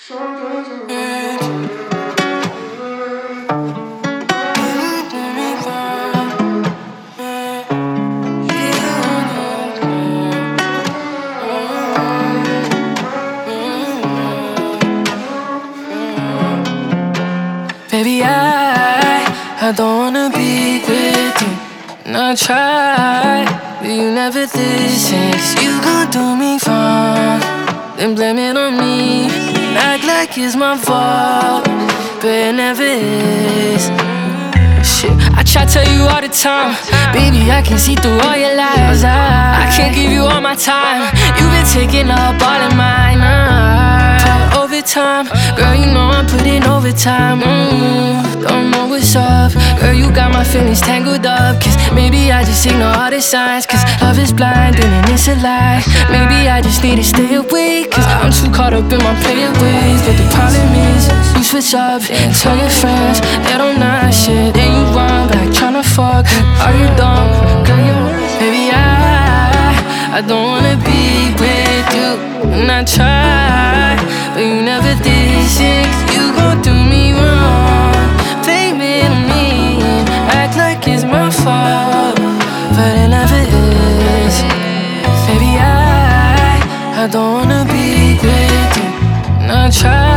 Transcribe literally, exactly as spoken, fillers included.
Baby, I, I don't wanna be with you. And I try, but you never listen. 'Cause you gon' do me wrong, then blame it on me. And act like it's my fault, but it never is. Shit, I try to tell you all the time, baby, I can see through all your lies. I, I can't give you all my time. You've been taking up all of mine. Uh, overtime, girl, you know I'm putting overtime. Mm, don't know what's up, girl, you got my feelings tangled up. 'Cause maybe I just ignore all the signs. 'Cause love is blind and it's a lie. Maybe I just need to stay away, 'cause I'm too caught up in my player ways. But the problem is, you switch up and tell your friends they don't know shit. Then you run back tryna fuck. Are you dumb? Girl, you baby, I, I don't wanna be with you. And I try, but you never did shit. 'Cause you gon' do me wrong, blame it on me, act like it's my fault, but it never is. Baby, I, I don't wanna be with you. And I try,